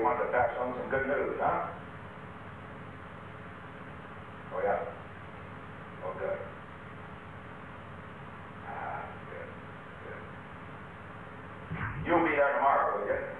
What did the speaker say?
wanted to pass on some good news, huh? Oh, yeah. Oh, good. Ah, good, good. You'll be there tomorrow, will you?